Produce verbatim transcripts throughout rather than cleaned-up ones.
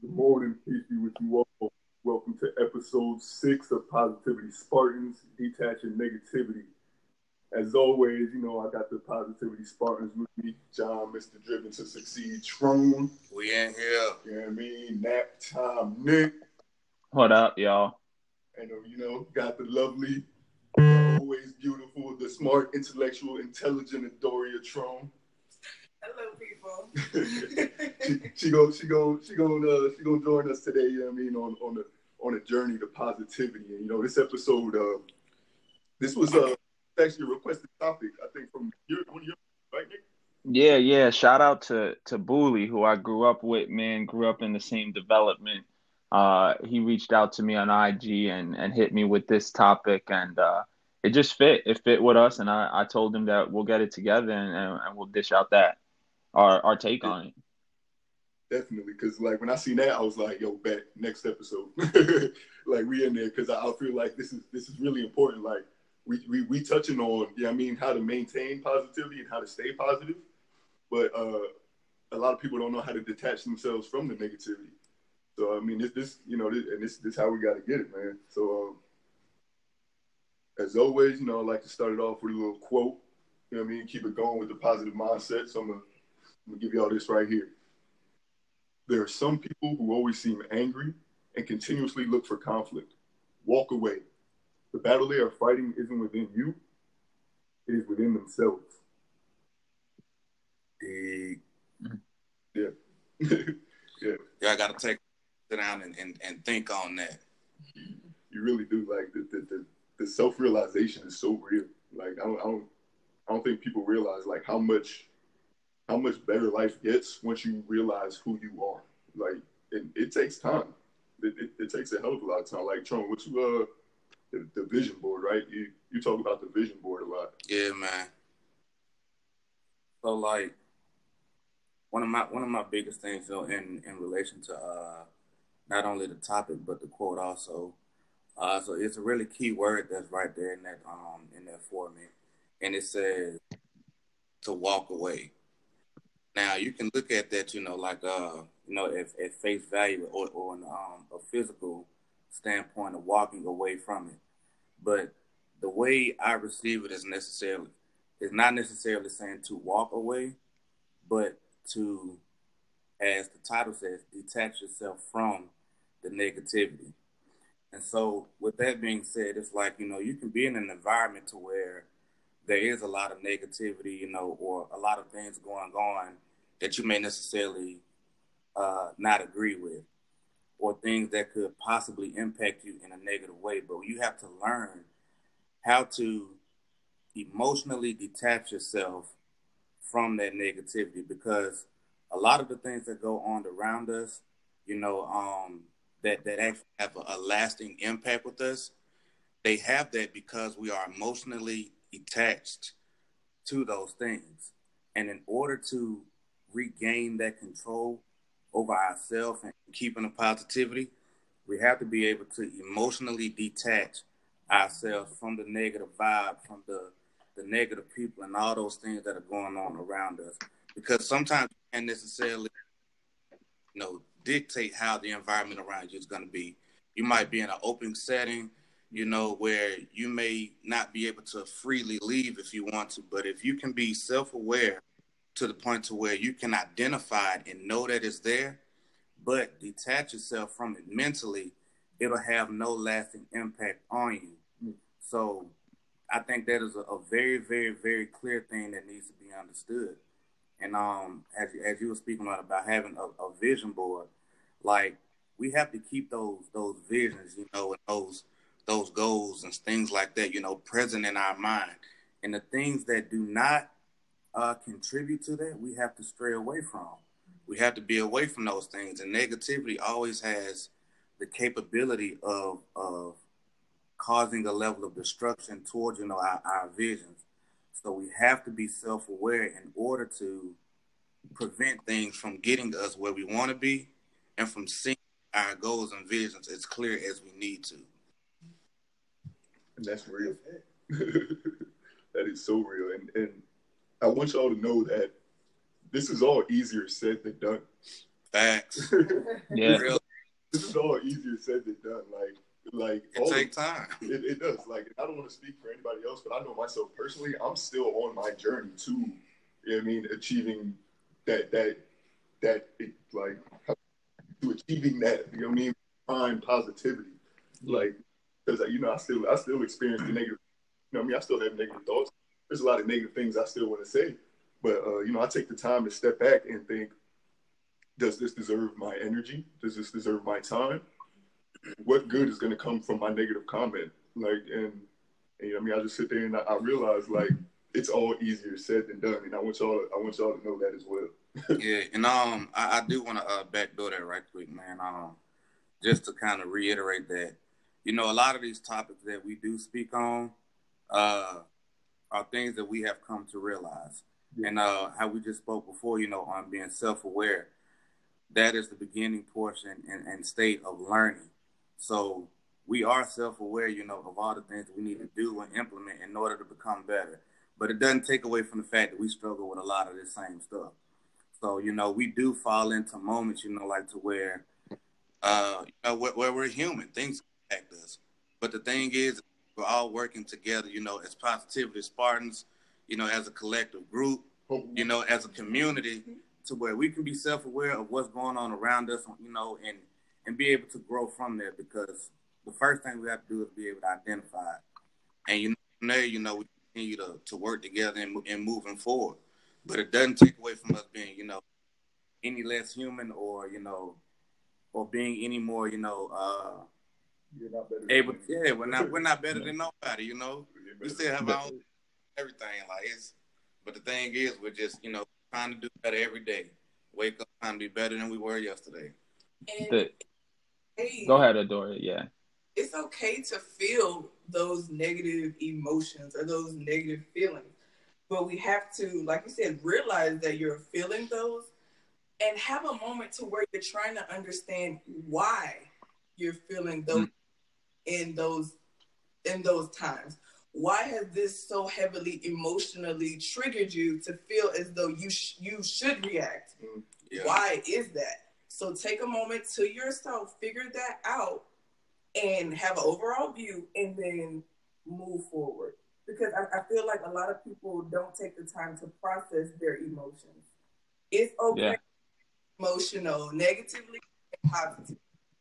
Good morning, peace be with you all. Welcome to episode six of Positivity Spartans, Detaching Negativity. As always, you know, I got the Positivity Spartans with me. John, Mister Driven to Succeed, Trone. We in here. You know what I mean? Nap time, Nick. What up, y'all? And, uh, you know, got the lovely, the always beautiful, the smart, intellectual, intelligent Adoria Trone. Hello, people. she she go she go she gonna uh, she gonna join us today. You know what I mean, on on the on a journey to positivity. And you know, this episode, uh, this was uh, actually a requested topic. I think from your one of your right, Nick? Yeah, yeah. Shout out to to Booley, who I grew up with, man. Grew up in the same development. Uh, he reached out to me on I G and and hit me with this topic, and uh, it just fit. It fit with us, and I I told him that we'll get it together and and, and we'll dish out that our our take on it. Definitely, because like when I seen that, I was like, "Yo, bet next episode." Like we in there because I, I feel like this is this is really important. Like we we we touching on, yeah, I mean, how to maintain positivity and how to stay positive, but uh, a lot of people don't know how to detach themselves from the negativity. So I mean, this this you know, this, and this this how we got to get it, man. So um, as always, you know, I like to start it off with a little quote. You know what I mean? Keep it going with the positive mindset. So I'm gonna, I'm gonna give y'all this right here. There are some people who always seem angry and continuously look for conflict. Walk away. The battle they are fighting isn't within you, it is within themselves. The, Yeah. Yeah. yeah, I got to take sit down and, and, and think on that. You really do. Like, the, the, the, the self-realization is so real. Like, I don't, I don't, I don't think people realize, like, how much how much better life gets once you realize who you are. Like, it, it takes time. It, it, it takes a hell of a lot of time. Like, Tron, what you, uh, the, the vision board, right? You, you talk about the vision board a lot. Yeah, man. So, like, one of my one of my biggest things, you know, in, in relation to uh, not only the topic but the quote also. Uh, so it's a really key word that's right there in that um in there for me, and it says to walk away. Now you can look at that, you know, like uh, you know, at, at face value or or in, um, a physical standpoint of walking away from it. But the way I receive it is necessarily is not necessarily saying to walk away, but to, as the title says, detach yourself from the negativity. And so, with that being said, it's like, you know, you can be in an environment to where there is a lot of negativity, you know, or a lot of things going on that you may necessarily uh, not agree with, or things that could possibly impact you in a negative way. But you have to learn how to emotionally detach yourself from that negativity, because a lot of the things that go on around us, you know, um, that, that actually have a, a lasting impact with us, they have that because we are emotionally attached to those things. And in order to regain that control over ourselves and keeping the positivity, we have to be able to emotionally detach ourselves from the negative vibe, from the, the negative people and all those things that are going on around us. Because sometimes you can't necessarily, you know, dictate how the environment around you is going to be. You might be in an open setting, you know, where you may not be able to freely leave if you want to. But if you can be self-aware to the point to where you can identify it and know that it's there, but detach yourself from it mentally, it'll have no lasting impact on you. So I think that is a, a very, very, very clear thing that needs to be understood. And um, as as you were speaking about, about having a, a vision board, like, we have to keep those those visions, you know, and those those goals and things like that, you know, present in our mind. And the things that do not uh, contribute to that, we have to stray away from. We have to be away from those things. And negativity always has the capability of of causing a level of destruction towards, you know, our, our visions. So we have to be self-aware in order to prevent things from getting us where we want to be, and from seeing our goals and visions as clear as we need to. And that's real. That is so real. And, and I want y'all to know that this is all easier said than done. Facts. Yeah. Real. This is all easier said than done. Like, like It take time. It, it does. Like, I don't want to speak for anybody else, but I know myself personally. I'm still on my journey to, you know what I mean, achieving that that that like to achieving that. You know what I mean? Find positivity, like because you know I still I still experience the negative. You know what I mean? I still have negative thoughts. There's a lot of negative things I still want to say, but uh, you know I take the time to step back and think. Does this deserve my energy? Does this deserve my time? What good is going to come from my negative comment? Like, and, and you know, I mean, I just sit there and I, I realize like it's all easier said than done, and I want y'all, I want y'all to know that as well. Yeah, and um, I, I do want to uh, backdoor that right quick, man. Um, just to kind of reiterate that, you know, a lot of these topics that we do speak on, uh, are things that we have come to realize, yeah. and uh, how we just spoke before, you know, on being self-aware. That is the beginning portion and, and state of learning. So we are self-aware, you know, of all the things that we need to do and implement in order to become better. But it doesn't take away from the fact that we struggle with a lot of this same stuff. So, you know, we do fall into moments, you know, like to where, uh, you know, where, where we're human. Things affect us. But the thing is, we're all working together, you know, as Positivity Spartans, you know, as a collective group, you know, as a community, to where we can be self-aware of what's going on around us, you know, and, and be able to grow from there, because the first thing we have to do is be able to identify it. And, you know, from there, you know, we continue to, to work together and, and moving forward. But it doesn't take away from us being, you know, any less human or, you know, or being any more, you know, uh, You're not better able. Yeah, we're not, we're not better than nobody, you know. We still have our own everything. Like, it's, but the thing is, we're just, you know, trying to do better every day. Wake up, trying to be better than we were yesterday. And The, hey, go ahead, Adora. Yeah. It's okay to feel those negative emotions or those negative feelings. But we have to, like you said, realize that you're feeling those and have a moment to where you're trying to understand why you're feeling those mm. in those in those times. Why has this so heavily emotionally triggered you to feel as though you sh- you should react? Mm. Yeah. Why is that? So take a moment to yourself, figure that out, and have an overall view, and then move forward. Because I, I feel like a lot of people don't take the time to process their emotions. It's okay, yeah. emotional, negatively and positively,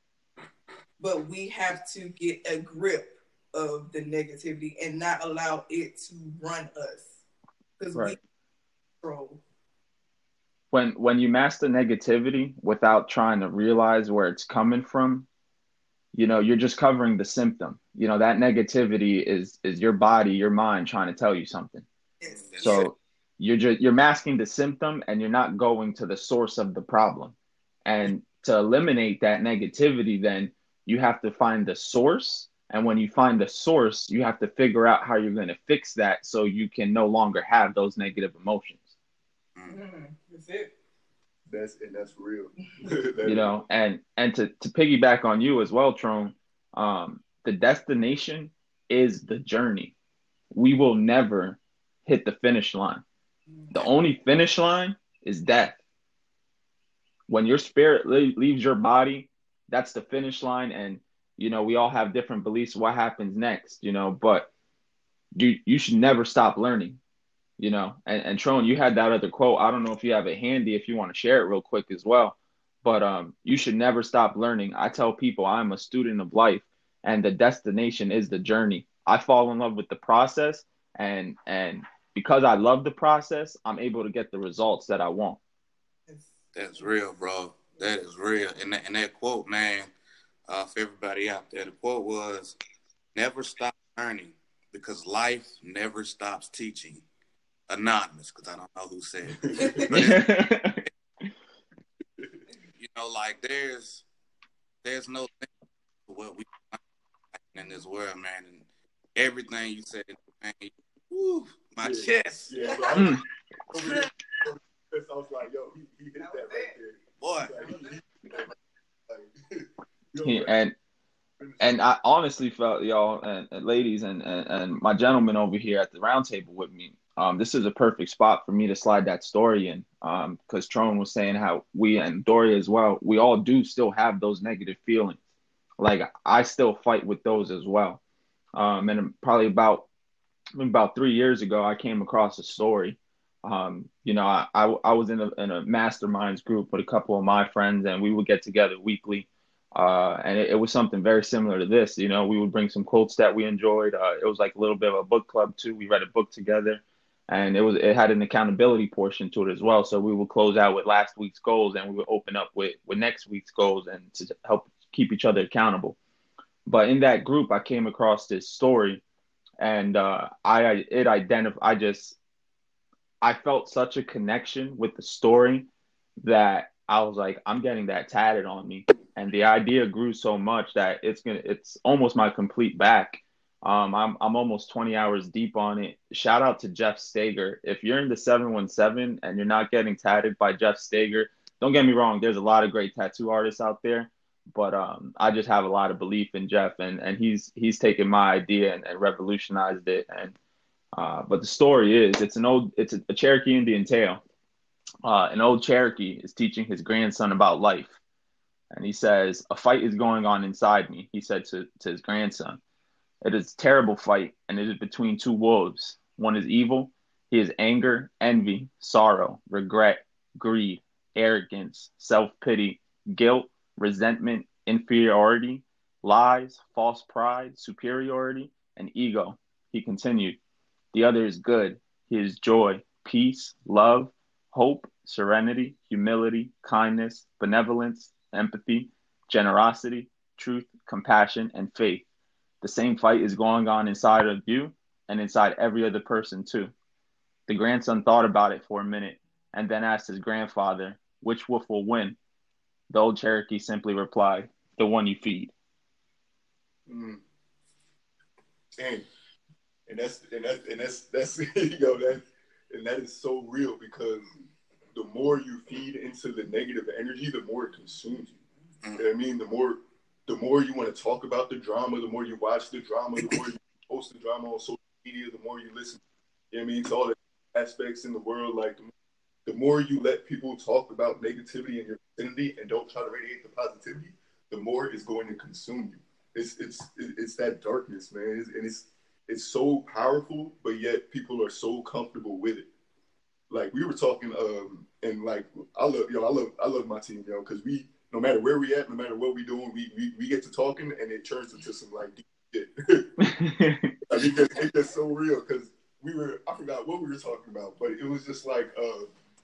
but we have to get a grip of the negativity and not allow it to run us, because right. we control. When when you master negativity without trying to realize where it's coming from, you know, you're just covering the symptom. You know, that negativity is is your body, your mind trying to tell you something. Yes. So you're just you're masking the symptom, and you're not going to the source of the problem. And to eliminate that negativity, then you have to find the source. And when you find the source, you have to figure out how you're going to fix that so you can no longer have those negative emotions. Mm, that's it. That's and that's real. You know, and and to, to piggyback on you as well, Trone, um, the destination is the journey. We will never hit the finish line. The only finish line is death. When your spirit le- leaves your body, that's the finish line. And, you know, we all have different beliefs what happens next, you know, but you, you should never stop learning. You know, and, and Trone, you had that other quote. I don't know if you have it handy, if you want to share it real quick as well. But um, you should never stop learning. I tell people I'm a student of life, and the destination is the journey. I fall in love with the process, and and because I love the process, I'm able to get the results that I want. That's real, bro. That is real. And that, and that quote, man, uh, for everybody out there, the quote was, "Never stop learning, because life never stops teaching." Anonymous, because I don't know who said it. You know, like there's there's no thing to what we in this world, man. And everything you said, man, woo, my yeah. chest. Yeah, bro. I, was, there, I was like, yo, he, he hit that right there. Boy. Like, he, and and I honestly felt, y'all, and, and ladies, and, and and my gentleman over here at the round table with me, Um, this is a perfect spot for me to slide that story in, um, because Trone was saying how we, and Doria as well, we all do still have those negative feelings. Like, I still fight with those as well. Um, and probably about about three years ago, I came across a story. Um, you know, I, I, I was in a, in a masterminds group with a couple of my friends, and we would get together weekly. Uh, and it, it was something very similar to this. You know, we would bring some quotes that we enjoyed. Uh, it was like a little bit of a book club too. We read a book together, and it was it had an accountability portion to it as well. So we would close out with last week's goals, and we would open up with with next week's goals, and to help keep each other accountable. But in that group, I came across this story, and uh, I it identified. I just I felt such a connection with the story that I was like, I'm getting that tatted on me. And the idea grew so much that it's gonna it's almost my complete back. Um, I'm I'm almost twenty hours deep on it. Shout out to Jeff Steger. If you're in the seven one seven and you're not getting tatted by Jeff Steger, don't get me wrong, there's a lot of great tattoo artists out there. But um, I just have a lot of belief in Jeff, and, and he's he's taken my idea and, and revolutionized it. And uh, but the story is, it's an old it's a, a Cherokee Indian tale. Uh, an old Cherokee is teaching his grandson about life, and he says, "A fight is going on inside me," he said to, to his grandson. "It is a terrible fight, and it is between two wolves. One is evil. He is anger, envy, sorrow, regret, greed, arrogance, self-pity, guilt, resentment, inferiority, lies, false pride, superiority, and ego." He continued, "The other is good. He is joy, peace, love, hope, serenity, humility, kindness, benevolence, empathy, generosity, truth, compassion, and faith. The same fight is going on inside of you and inside every other person too." The grandson thought about it for a minute and then asked his grandfather, "Which wolf will win?" The old Cherokee simply replied, "The one you feed." Mm. Dang. And that's and that's and that's that's you know that and that is so real, because the more you feed into the negative energy, the more it consumes you. You know what I mean? The more the more you want to talk about the drama, the more you watch the drama, the more you post the drama on social media, the more you listen, you know what I mean, to all the aspects in the world. Like the, the more you let people talk about negativity in your vicinity and don't try to radiate the positivity, the more it's going to consume you. It's it's it's that darkness, man, it's, and it's it's so powerful, but yet people are so comfortable with it. Like we were talking, um, and like I love, yo, I love, I love my team, yo, because we, no matter where we at, no matter what we doing, we we, we get to talking, and it turns into some like deep shit. I mean, it's, it's just so real, because we were, I forgot what we were talking about, but it was just like, uh,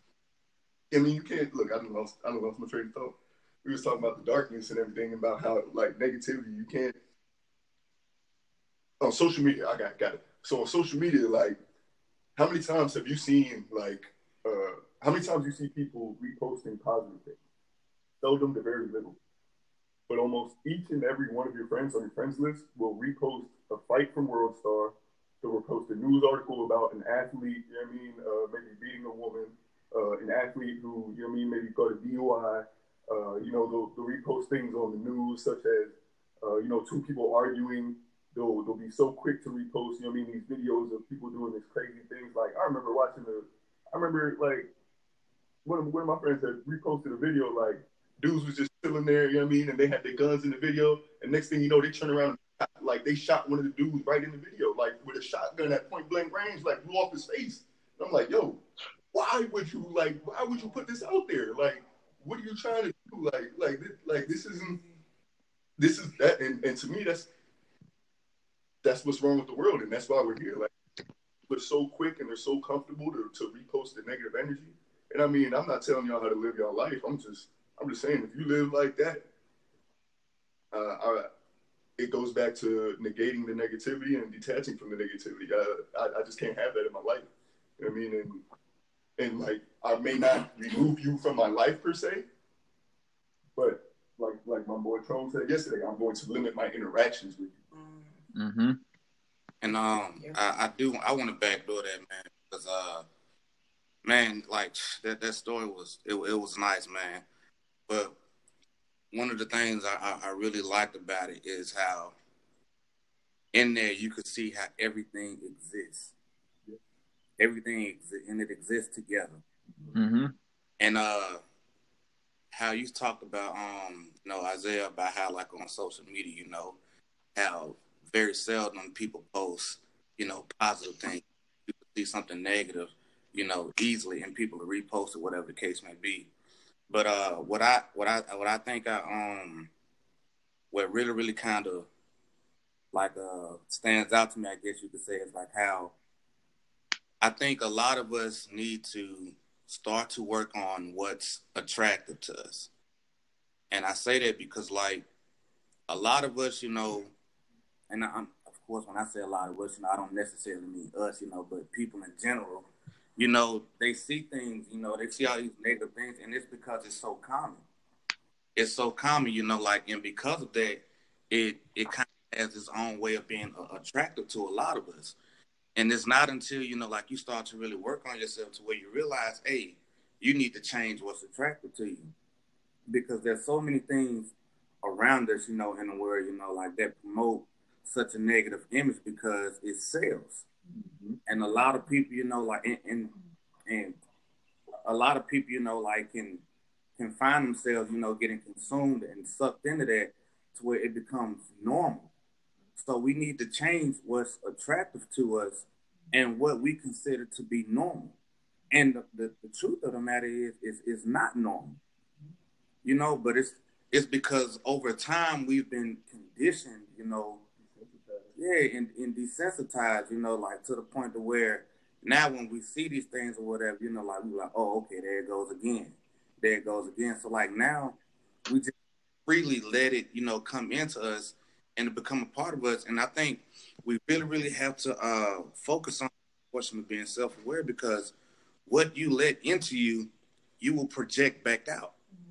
I mean, you can't look. I don't know, I don't know my train of thought. We was talking about the darkness and everything, about how like negativity, you can't. On social media, I got got it. So on social media, like, how many times have you seen like, uh, how many times you see people reposting positive things? Seldom to very little. But almost each and every one of your friends on your friends list will repost a fight from World Star. They'll repost a news article about an athlete, you know what I mean, uh, maybe beating a woman, uh, an athlete who, you know what I mean, maybe got a D U I. Uh, you know, they'll, they'll repost things on the news, such as, uh, you know, two people arguing. They'll, they'll be so quick to repost, you know what I mean, these videos of people doing these crazy things. Like, I remember watching the, I remember, like, one of, one of my friends had reposted a video, like, dudes was just chilling there, you know what I mean, and they had their guns in the video, and next thing you know, they turn around, and, like, they shot one of the dudes right in the video, like, with a shotgun at point-blank range, like, blew off his face. And I'm like, yo, why would you, like, why would you put this out there? Like, what are you trying to do? Like, like, like this isn't, this is that, and, and to me, that's, that's what's wrong with the world, and that's why we're here. Like, we're so quick and they're so comfortable to, to repost the negative energy. And I mean, I'm not telling y'all how to live your life. I'm just, I'm just saying, if you live like that, uh, I, it goes back to negating the negativity and detaching from the negativity. I, I, I just can't have that in my life. You know what I mean? And, and like, I may not remove you from my life per se, but like, like my boy Trone said yesterday, I'm going to limit my interactions with you. Mm-hmm. And um, I, I do, I want to backdoor that, man, because uh, man, like that that story was it, it was nice, man. But one of the things I, I really liked about it is how in there you could see how everything exists. everything exi- and it exists together. Mm-hmm. And uh, how you talked about, um, you know, Isaiah, about how like on social media, you know, how very seldom people post, you know, positive things. People see something negative, you know, easily, and people will repost it, whatever the case may be. But uh, what I what I what I think I um what really really kind of like uh stands out to me, I guess you could say, is like how I think a lot of us need to start to work on what's attractive to us. And I say that because like a lot of us, you know, and I'm, of course, when I say a lot of us, you know, I don't necessarily mean us, you know, but people in general, you know, they see things, you know, they see all these negative things, and it's because it's so common. It's so common, you know, like, and because of that, it it kind of has its own way of being uh, attractive to a lot of us. And it's not until, you know, like you start to really work on yourself to where you realize, hey, you need to change what's attractive to you. Because there's so many things around us, you know, in the world, you know, like that promote such a negative image because it sells. Mm-hmm. And a lot of people, you know, like, and, and, and a lot of people, you know, like can, can find themselves, you know, getting consumed and sucked into that to where it becomes normal. So we need to change what's attractive to us and what we consider to be normal. And the, the, the truth of the matter is, is, is not normal. You know, but it's it's because over time we've been conditioned, you know, yeah, and, and desensitized, you know, like to the point to where now when we see these things or whatever, you know, like we're like, oh, okay, there it goes again. There it goes again. So like now we just freely let it, you know, come into us and become a part of us. And I think we really, really have to uh, focus on the question of being self-aware, because what you let into you, you will project back out.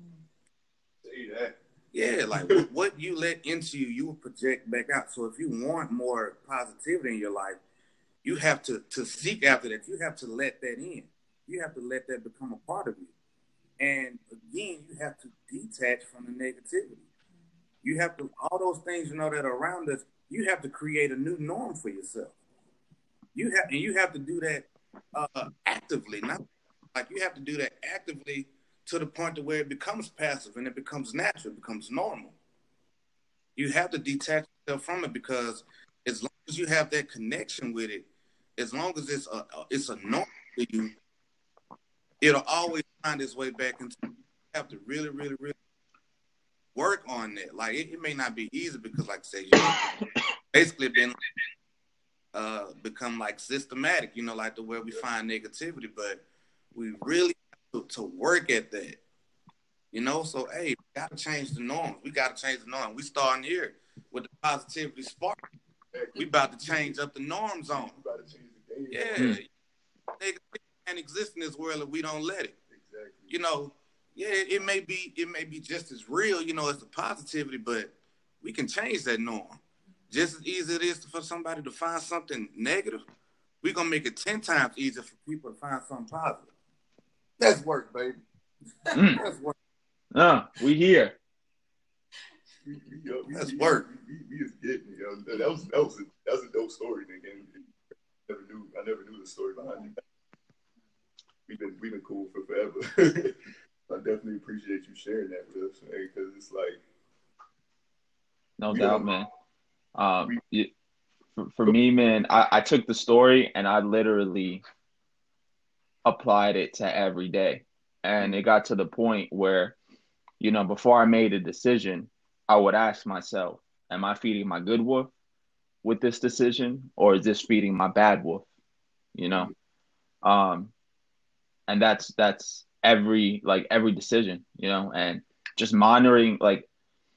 That. Yeah, like what, what you let into you, you will project back out. So if you want more positivity in your life, you have to, to seek after that. You have to let that in. You have to let that become a part of you. And again, you have to detach from the negativity. You have to, all those things, you know, that are around us, you have to create a new norm for yourself. You have, and you have to do that uh, actively, not like you have to do that actively to the point to where it becomes passive and it becomes natural, it becomes normal. You have to detach yourself from it, because as long as you have that connection with it, as long as it's a it's a norm to you, it'll always find its way back into you. You have to really, really, really work on that. Like it, it may not be easy because, like I said, you basically been uh, become like systematic, you know, like the way we find negativity, but we really have to, to work at that. You know, so hey, we gotta change the norms. We gotta change the norm. We starting here with the positivity spark. We about to change up the norm zone. Yeah, mm. Negativity can't exist in this world if we don't let it. Exactly. You know, yeah, it may be it may be just as real, you know, as the positivity, but we can change that norm. Just as easy it is for somebody to find something negative, we're gonna make it ten times easier for people to find something positive. That's work, baby. Mm. That's work. Uh, we here. We, we, yo, we, That's we, work. We, we, we is getting it, yo. That was that was a, that was a dope story, nigga. I never knew I never knew the story behind it. We've been we've been cool for forever. I definitely appreciate you sharing that with us, man, because it's like no doubt, man. Um, we, it, for, for me, man, I, I took the story and I literally applied it to every day, and it got to the point where, you know, before I made a decision, I would ask myself, am I feeding my good wolf with this decision, or is this feeding my bad wolf? You know? Um, and that's, that's every, like every decision, you know, and just monitoring, like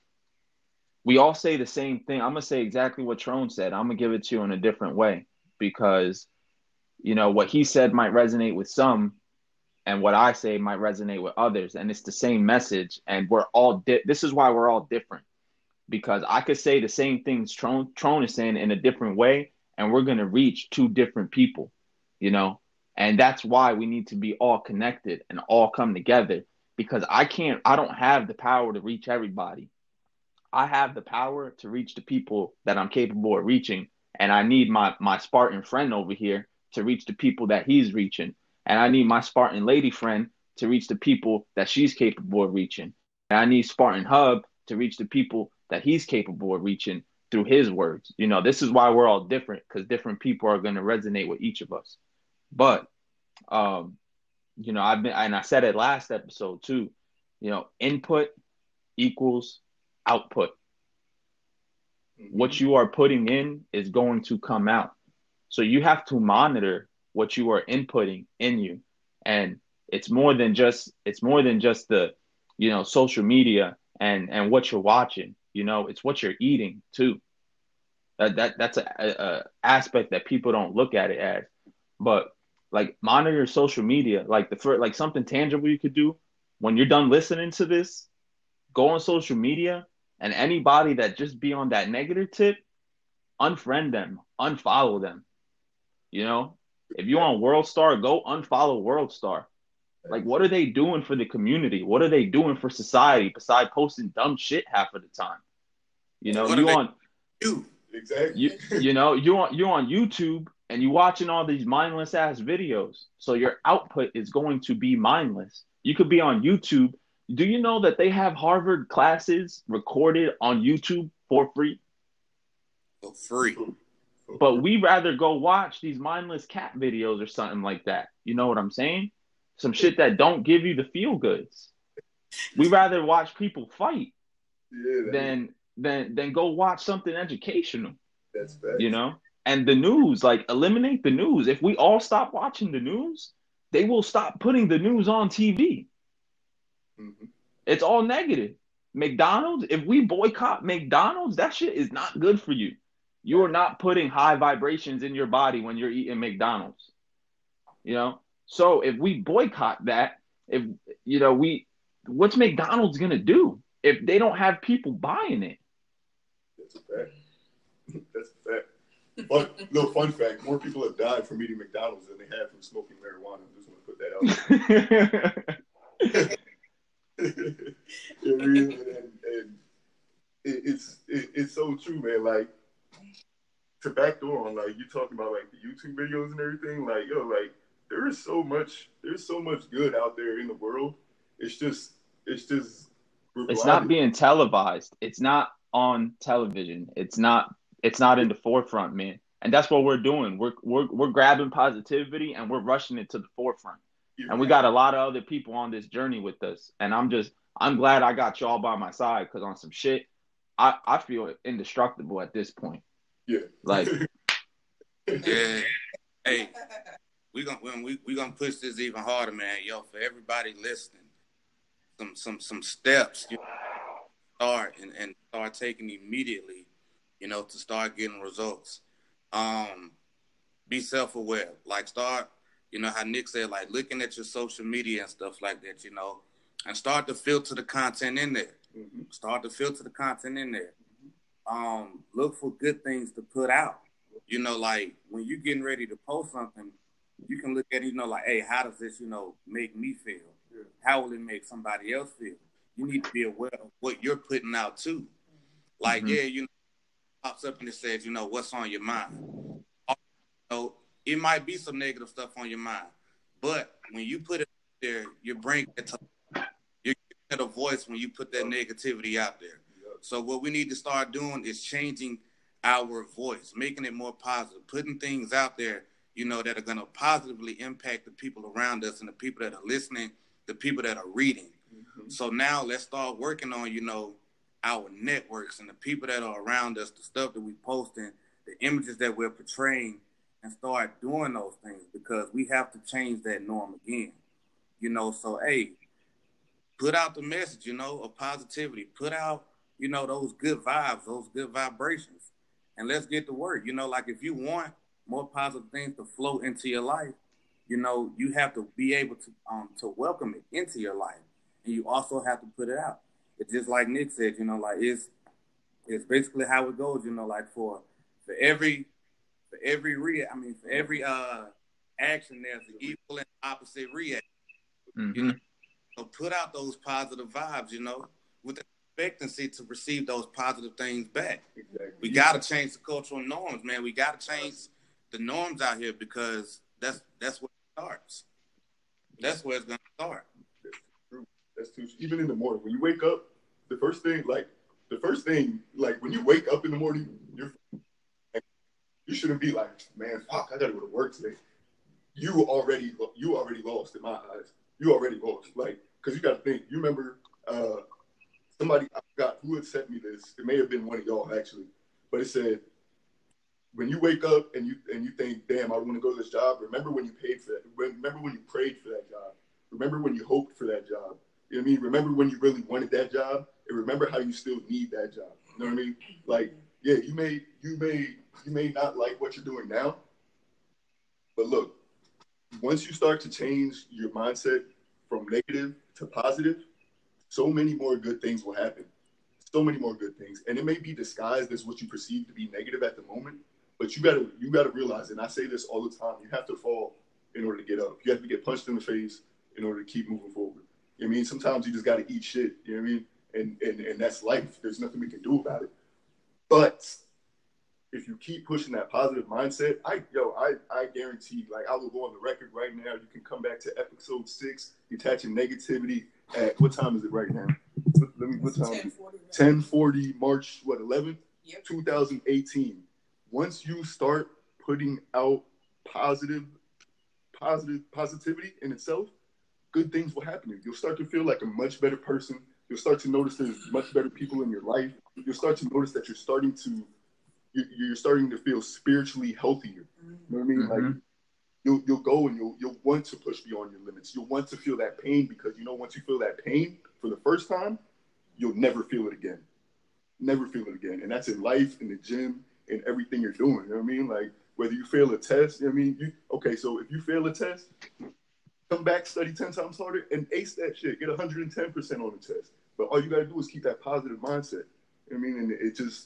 we all say the same thing. I'm going to say exactly what Trone said. I'm going to give it to you in a different way, because, you know, what he said might resonate with some, and what I say might resonate with others. And it's the same message. And we're all, di- this is why we're all different, because I could say the same things Trone, Trone is saying in a different way, and we're going to reach two different people, you know? And that's why we need to be all connected and all come together, because I can't, I don't have the power to reach everybody. I have the power to reach the people that I'm capable of reaching. And I need my, my Spartan friend over here to reach the people that he's reaching. And I need my Spartan lady friend to reach the people that she's capable of reaching. And I need Spartan Hub to reach the people that he's capable of reaching through his words. You know, this is why we're all different, because different people are going to resonate with each of us. But, um, you know, I've been, and I said it last episode too, you know, input equals output. Mm-hmm. What you are putting in is going to come out. So you have to monitor what you are inputting in you. And it's more than just, it's more than just the, you know, social media and, and what you're watching, you know, it's what you're eating too. That, that that's a, a aspect that people don't look at it as. But like, monitor your social media, like the first, like something tangible you could do when you're done listening to this. Go on social media, and anybody that just be on that negative tip, unfriend them, unfollow them. You know, if you're on WorldStar, go unfollow WorldStar. Like, what are they doing for the community? What are they doing for society besides posting dumb shit half of the time? You know, you on you exactly. You, you know, you on you on YouTube and you watching all these mindless ass videos. So your output is going to be mindless. You could be on YouTube. Do you know that they have Harvard classes recorded on YouTube for free? For free. But we rather go watch these mindless cat videos or something like that. You know what I'm saying? Some shit that don't give you the feel goods. We rather watch people fight yeah, than than than go watch something educational. That's bad. You know? And the news, like, eliminate the news. If we all stop watching the news, they will stop putting the news on T V. Mm-hmm. It's all negative. McDonald's, if we boycott McDonald's, that shit is not good for you. You are not putting high vibrations in your body when you're eating McDonald's. You know? So if we boycott that, if, you know, we, what's McDonald's going to do if they don't have people buying it? That's a fact. That's a fact. But, little fun fact, more people have died from eating McDonald's than they have from smoking marijuana. I just want to put that out there. You know, and, and it, it's it, it's so true, man. Like, to backdoor on, like, you talking about, like, the YouTube videos and everything, like, yo, like, there is so much, there's so much good out there in the world. It's just, it's just, it's not being televised. It's not on television. It's not, it's not in the forefront, man. And that's what we're doing. We're, we're, we're grabbing positivity and we're rushing it to the forefront. Yeah. And we got a lot of other people on this journey with us. And I'm just, I'm glad I got y'all by my side, because on some shit, I, I feel indestructible at this point. Yeah. Like, yeah. Hey, we gonna when we we gonna push this even harder, man. Yo, for everybody listening, some some some steps you start and, and start taking immediately, you know, to start getting results. Um, be self-aware. Like, start, you know, how Nick said, like, looking at your social media and stuff like that, you know, and start to filter the content in there. Mm-hmm. Start to filter the content in there. Um, look for good things to put out. You know, like, when you're getting ready to post something, you can look at it, you know, like, hey, how does this, you know, make me feel? Yeah. How will it make somebody else feel? You need to be aware of what you're putting out, too. Like, mm-hmm. yeah, you know, pops up and it says, you know, what's on your mind? You know, it might be some negative stuff on your mind, but when you put it there, you're bringing it to, you're giving it a voice when you put that negativity out there. So what we need to start doing is changing our voice, making it more positive, putting things out there, you know, that are going to positively impact the people around us and the people that are listening, the people that are reading. Mm-hmm. So now let's start working on, you know, our networks and the people that are around us, the stuff that we posting, the images that we're portraying, and start doing those things, because we have to change that norm again. You know, so, hey, put out the message, you know, of positivity. Put out, you know, those good vibes, those good vibrations, and let's get to work. You know, like, if you want more positive things to flow into your life, you know, you have to be able to um to welcome it into your life, and you also have to put it out. It's just like Nick said, you know, like, it's it's basically how it goes. You know, like, for for every for every re I mean for every uh action, there's an equal and opposite reaction. Mm-hmm. You know, so put out those positive vibes, you know, with the expectancy to receive those positive things back. Exactly. We got to change the cultural norms, man. We got to change the norms out here because that's that's where it starts. That's where it's gonna start. That's true. That's true. Even in the morning, when you wake up, the first thing, like the first thing, like when you wake up in the morning, you're like, you shouldn't be like, man, fuck, I gotta go to work today. You already, you already lost in my eyes. You already lost, like, because you got to think. You remember uh, somebody I forgot who had sent me this. It may have been one of y'all actually, but it said, when you wake up and you and you think, damn, I want to go to this job. Remember when you paid for that. Remember when you prayed for that job. Remember when you hoped for that job. You know what I mean? Remember when you really wanted that job, and remember how you still need that job. You know what I mean? Like, yeah, you may you may you may not like what you're doing now, but look, once you start to change your mindset from negative to positive, so many more good things will happen. So many more good things, and it may be disguised as what you perceive to be negative at the moment. But you gotta you gotta realize, and I say this all the time, you have to fall in order to get up. You have to get punched in the face in order to keep moving forward. You know what I mean? Sometimes you just gotta eat shit. You know what I mean? And and and that's life. There's nothing we can do about it. But if you keep pushing that positive mindset, I yo, I I guarantee, like I will go on the record right now. You can come back to episode six, detaching negativity. At what time is it right now? Let me what time? ten forty March what eleventh, yep. twenty eighteen. Once you start putting out positive, positive positivity in itself, good things will happen. You'll start to feel like a much better person. You'll start to notice there's much better people in your life. You'll start to notice that you're starting to, you're starting to feel spiritually healthier. You know what I mean? Mm-hmm. Like you'll you'll go and you'll you'll want to push beyond your limits. You'll want to feel that pain because you know once you feel that pain for the first time, you'll never feel it again. Never feel it again. And that's in life, in the gym, in everything you're doing. You know what I mean? Like whether you fail a test, you know what I mean? You, okay, so if you fail a test, come back, study ten times harder, and ace that shit. Get one hundred ten percent on the test. But all you got to do is keep that positive mindset. You know what I mean? And it just,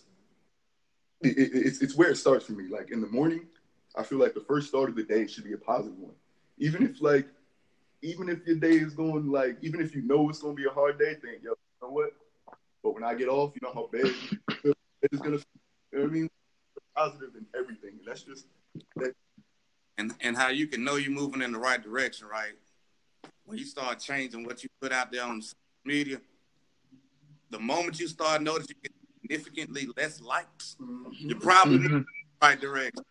it, it, it's, it's where it starts for me. Like in the morning, I feel like the first start of the day should be a positive one. Even if like, even if your day is going like, even if you know it's going to be a hard day, think, yo, you know what? But when I get off, you know how bad it's going to feel. You know what I mean? Positive in everything. And that's just that. And and how you can know you're moving in the right direction, right? When you start changing what you put out there on social media, the moment you start noticing you get significantly less likes, mm-hmm. you're probably mm-hmm. in the right direction.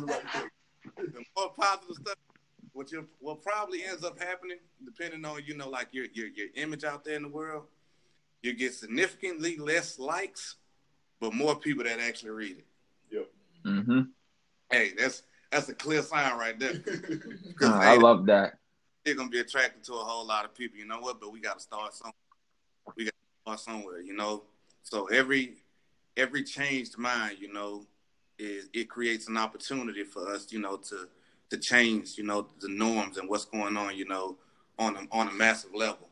The more positive stuff, what you what probably ends up happening, depending on, you know, like your your your image out there in the world, you get significantly less likes, but more people that actually read it. Yep. Mm-hmm. Hey, that's that's a clear sign right there. Oh, I hey, love that. They're gonna be attracted to a whole lot of people. You know what? But we gotta start somewhere. We gotta start somewhere. You know. So every every changed mind, you know, is it creates an opportunity for us, you know, to to change, you know, the norms and what's going on, you know, on a, on a massive level.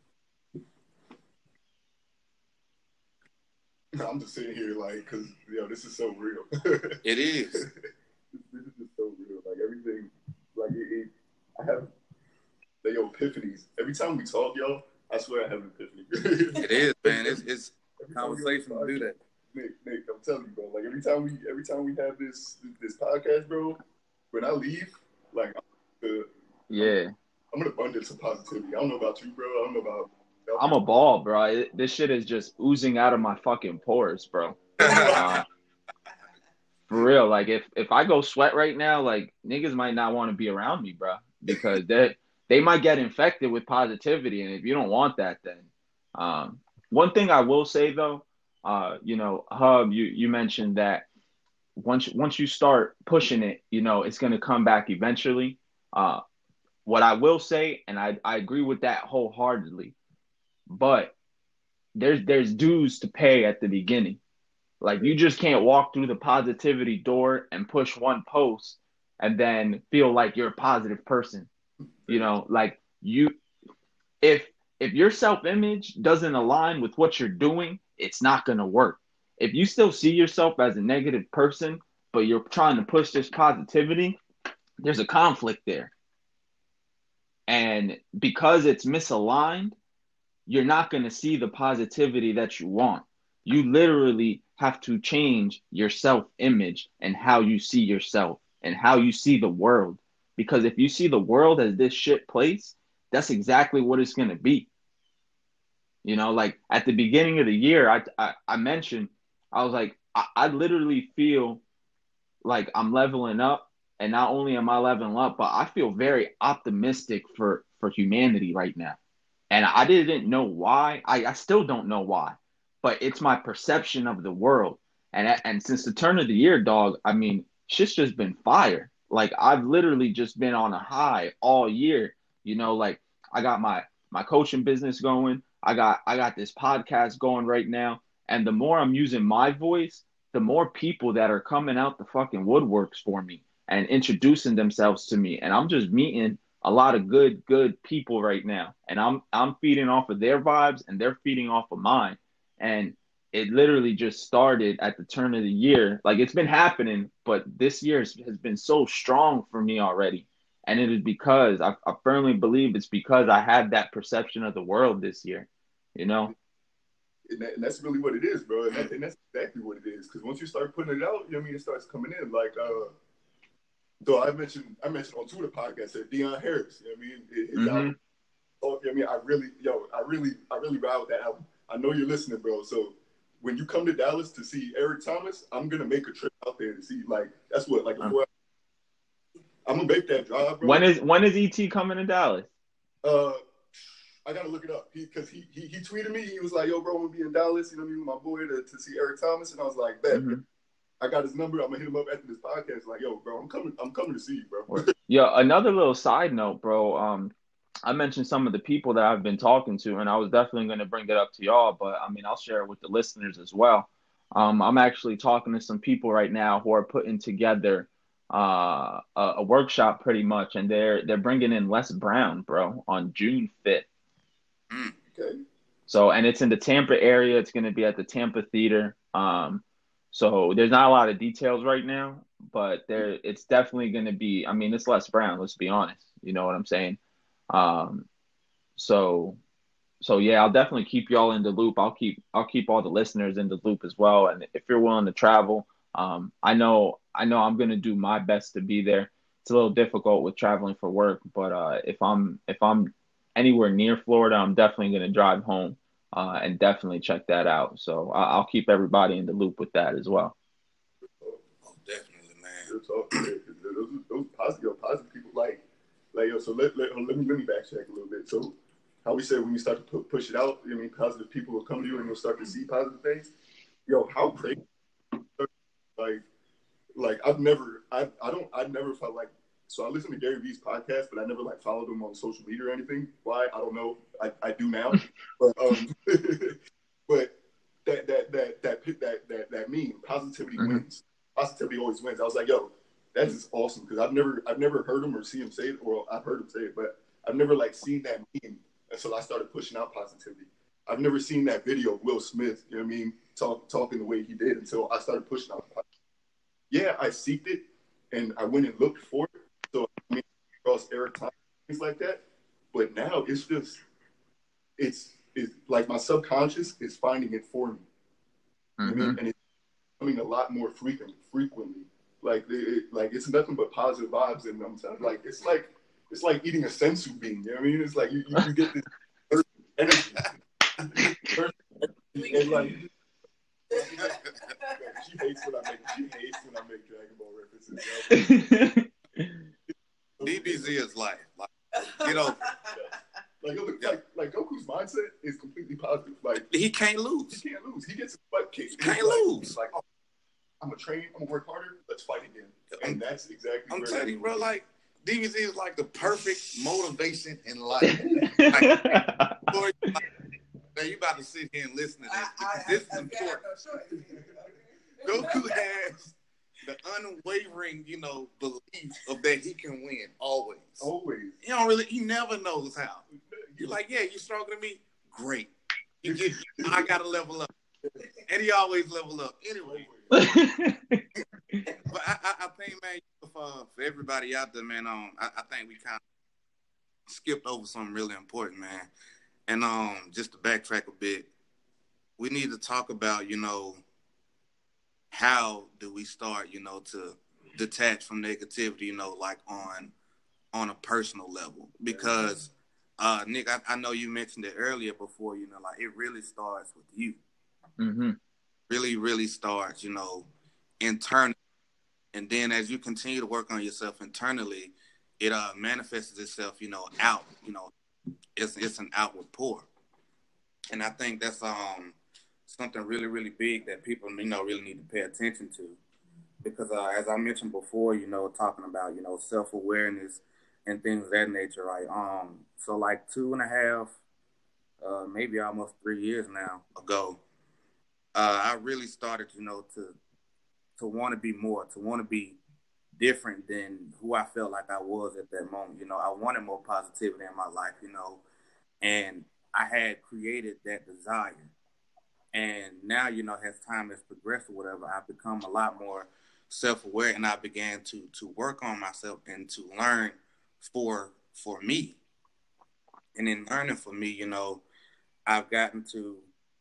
I'm just sitting here like, because, you know, this is so real. It is. This is just so real. Like, everything, like, it, it, I have, the yo, epiphanies. Every time we talk, yo, I swear I have an epiphany. It is, man. It's, it's a conversation to do that. Nick, Nick, I'm telling you, bro. Like, every time we every time we have this this podcast, bro, when I leave, like, I'm, uh, yeah. I'm an abundance of positivity. I don't know about you, bro. I don't know about... I'm a ball, bro. It, this shit is just oozing out of my fucking pores, bro. Uh, for real, like if if I go sweat right now, like niggas might not want to be around me, bro, because they they might get infected with positivity, and if you don't want that, then um, one thing I will say though, uh, you know, Hub, you you mentioned that once once you start pushing it, you know, it's gonna come back eventually. Uh, what I will say, and I I agree with that wholeheartedly. But there's there's dues to pay at the beginning. Like you just can't walk through the positivity door and push one post and then feel like you're a positive person. You know, like you if if your self-image doesn't align with what you're doing, it's not gonna work. If you still see yourself as a negative person, but you're trying to push this positivity, there's a conflict there. And because it's misaligned, you're not going to see the positivity that you want. You literally have to change your self-image and how you see yourself and how you see the world. Because if you see the world as this shit place, that's exactly what it's going to be. You know, like at the beginning of the year, I, I, I mentioned, I was like, I, I literally feel like I'm leveling up. And not only am I leveling up, but I feel very optimistic for, for humanity right now. And I didn't know why. I, I still don't know why. But it's my perception of the world. And and since the turn of the year, dog, I mean, shit's just been fire. Like, I've literally just been on a high all year. You know, like, I got my my coaching business going. I got I got this podcast going right now. And the more I'm using my voice, the more people that are coming out the fucking woodworks for me and introducing themselves to me. And I'm just meeting a lot of good, good people right now. And I'm I'm feeding off of their vibes and they're feeding off of mine. And it literally just started at the turn of the year. Like, it's been happening, but this year has been so strong for me already. And it is because I, I firmly believe it's because I had that perception of the world this year, you know? And, that, and that's really what it is, bro. And, that, and that's exactly what it is. Because once you start putting it out, you know what I mean, it starts coming in. Like, uh, so I mentioned I mentioned on Twitter podcast that Deion Harris, you know what I mean? His Mm-hmm. album, oh, you know what I mean? I really, yo, I really, I really ride with that album. I know you're listening, bro. So when you come to Dallas to see Eric Thomas, I'm gonna make a trip out there to see. Like, that's what, like a four. I'm gonna make that drive, bro. When is when is E T coming to Dallas? Uh, I gotta look it up. He because he, he he tweeted me. He was like, "Yo, bro, I'm gonna be in Dallas. You know what I mean, with my boy to, to see Eric Thomas." And I was like, "Bet." Mm-hmm. I got his number. I'm gonna hit him up after this podcast. Like, yo, bro, I'm coming. I'm coming to see you, bro. Yeah. Another little side note, bro. Um, I mentioned some of the people that I've been talking to, and I was definitely going to bring it up to y'all. But I mean, I'll share it with the listeners as well. Um, I'm actually talking to some people right now who are putting together uh, a, a workshop, pretty much, and they're they're bringing in Les Brown, bro, on June fifth. Okay. So, and it's in the Tampa area. It's going to be at the Tampa Theater. Um, so there's not a lot of details right now, but there it's definitely going to be. I mean, it's Les Brown. Let's be honest. You know what I'm saying? Um, so, so yeah, I'll definitely keep y'all in the loop. I'll keep I'll keep all the listeners in the loop as well. And if you're willing to travel, um, I know I know I'm going to do my best to be there. It's a little difficult with traveling for work, but uh, if I'm if I'm anywhere near Florida, I'm definitely going to drive home uh, and definitely check that out. So I'll keep everybody in the loop with that as well. Oh, definitely, man. Those, those, those positive, positive people, like, like yo. So let, let let me let me backtrack a little bit. So how we said when you start to put, push it out, I mean, positive people will come to you and you'll start to see positive things. Yo, how crazy! Like, like I've never, I I don't, I never felt like. So I listen to Gary Vee's podcast, but I never like followed him on social media or anything. Why? I don't know. I, I do now, but um, but that that that that that that that meme, positivity mm-hmm. wins. Positivity always wins. I was like, yo, that is awesome because I've never I've never heard him or seen him say it, or I've heard him say it, but I've never like seen that meme until I started pushing out positivity. I've never seen that video of Will Smith, you know what I mean, talk talking the way he did until I started pushing out positivity. Yeah, I seeked it and I went and looked for it. So I mean, across Eric Thomas, things like that. But now it's just, it's it's like my subconscious is finding it for me. Mm-hmm. I mean, and it's coming a lot more frequent, frequently. Like it, like it's nothing but positive vibes, and I'm telling, like it's like it's like eating a sensu bean. You know what I mean? It's like you, you, you get this energy, and like. She hates when I make she hates when I make Dragon Ball references. D B Z is life. Like, you know, like, like like Goku's mindset is completely positive. Like he can't lose. He can't lose. He gets his butt kicked. He can't like, lose. He's like, oh, I'm gonna train. I'm gonna work harder. Let's fight again. And that's exactly. I'm where telling you, bro. Like D B Z is like the perfect motivation in life. Like, boy, like, man, you about to sit here and listen to this. I, I, this I, is important. Goku has the unwavering, you know, belief of that he can win always. Always. He don't really. He never knows how. You're like, yeah, you're stronger than me. Great. You get. I gotta level up, and he always level up anyway. But I, I, I think, man, for, for everybody out there, man, um, I, I think we kind of skipped over something really important, man. And um, just to backtrack a bit, we need to talk about, you know, how do we start, you know, to detach from negativity, you know, like on on a personal level. Because, uh, Nick, I, I know you mentioned it earlier before, you know, like it really starts with you. Mm-hmm. Really, really starts, you know, internally. And then as you continue to work on yourself internally, it uh, manifests itself, you know, out, you know, it's it's an outward pour. And I think that's um something really, really big that people, you know, really need to pay attention to. Because uh, as I mentioned before, you know, talking about, you know, self-awareness and things of that nature, right? Um, so like two and a half, uh, maybe almost three years now ago, uh, I really started, you know, to to want to be more, to want to be different than who I felt like I was at that moment. You know, I wanted more positivity in my life, you know, and I had created that desire. And now, you know, as time has progressed or whatever, I've become a lot more self-aware, and I began to to work on myself and to learn for for me. And in learning for me, you know, I've gotten to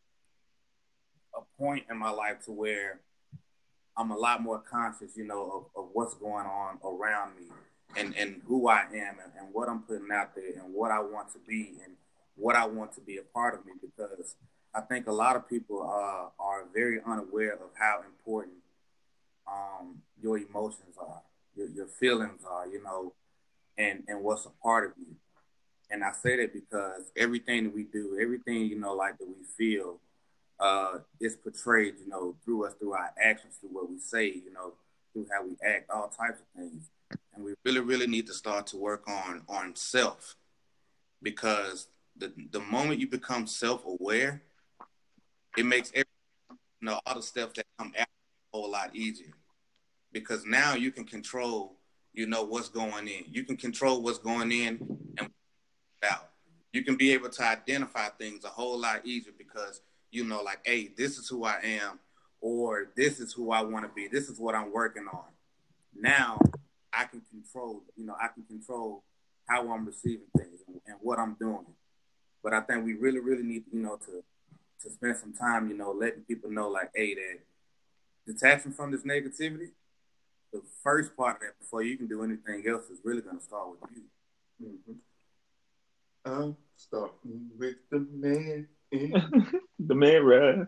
a point in my life to where I'm a lot more conscious, you know, of, of what's going on around me and, and who I am and, and what I'm putting out there and what I want to be and what I want to be a part of me, because I think a lot of people uh, are very unaware of how important um, your emotions are, your, your feelings are, you know, and, and what's a part of you. And I say that because everything that we do, everything, you know, like that we feel, uh, is portrayed, you know, through us, through our actions, through what we say, you know, through how we act, all types of things. And we really, really need to start to work on, on self, because the, the moment you become self-aware, it makes every, you know, all the steps that come after a whole lot easier, because now you can control, you know, what's going in. You can control what's going in and out. You can be able to identify things a whole lot easier because, you know, like, hey, this is who I am, or this is who I want to be. This is what I'm working on. Now I can control, you know, I can control how I'm receiving things and, and what I'm doing. But I think we really, really need, you know, to to spend some time, you know, letting people know, like, hey, that detaching from this negativity, the first part of that before you can do anything else is really going to start with you. Mm-hmm. I'm starting with the man in the mirror.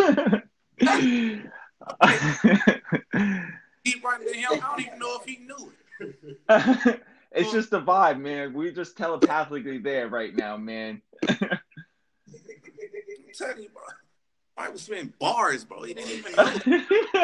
Keep right to him. I don't even know if he knew it. It's just the vibe, man. We're just telepathically there right now, man. I'm telling you, bro. I was spitting bars, bro. He didn't even know. It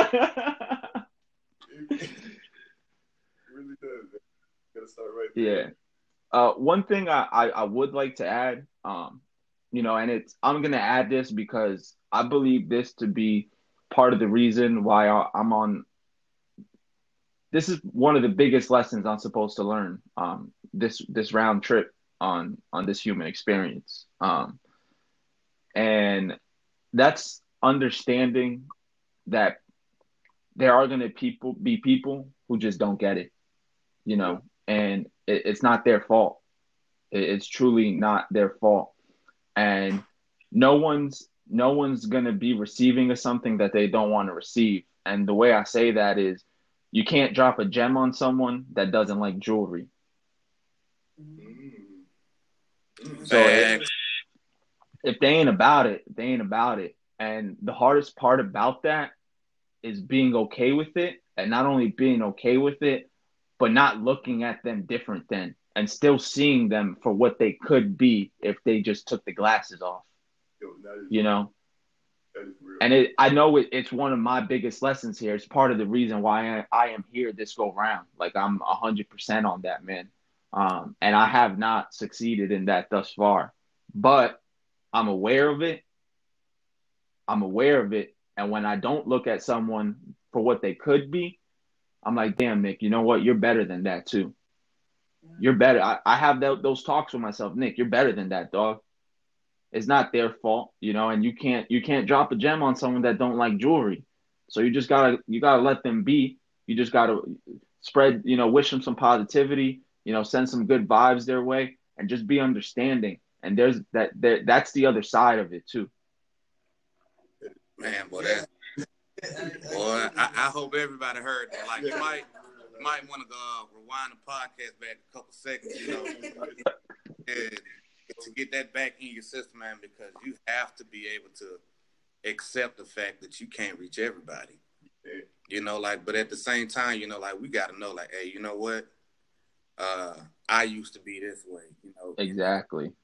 really does. Man. Gotta start right there. Yeah. Uh, one thing I, I, I would like to add, um, you know, and it's I'm gonna add this because I believe this to be part of the reason why I, I'm on. This is one of the biggest lessons I'm supposed to learn. Um, this this round trip on on this human experience, um, and that's understanding that there are gonna people be people who just don't get it, you know, and it, it's not their fault. It, it's truly not their fault, and no one's no one's gonna be receiving of something that they don't want to receive. And the way I say that is, you can't drop a gem on someone that doesn't like jewelry. Mm-hmm. So if, if they ain't about it, they ain't about it. And the hardest part about that is being okay with it, and not only being okay with it, but not looking at them different than, and still seeing them for what they could be if they just took the glasses off. Yo, that is, you know? That is real. And it, I know it, it's one of my biggest lessons here. It's part of the reason why I, I am here this go round. Like, I'm one hundred percent on that, man. Um, and I have not succeeded in that thus far. But I'm aware of it. I'm aware of it. And when I don't look at someone for what they could be, I'm like, damn, Nick, you know what? You're better than that, too. You're better. I, I have that, those talks with myself. Nick, you're better than that, dog. It's not their fault, you know, and you can't you can't drop a gem on someone that don't like jewelry. So you just gotta you gotta let them be. You just gotta spread, you know, wish them some positivity, you know, send some good vibes their way, and just be understanding. And there's that there, that's the other side of it too. Man, boy, that boy, I, I hope everybody heard that. Like, you might might want to go uh, rewind the podcast back a couple seconds, you know, and to get that back in your system, man, because you have to be able to accept the fact that you can't reach everybody. Yeah. You know, like, but at the same time, you know, like, we got to know, like, hey, you know what? Uh, I used to be this way, you know. Exactly.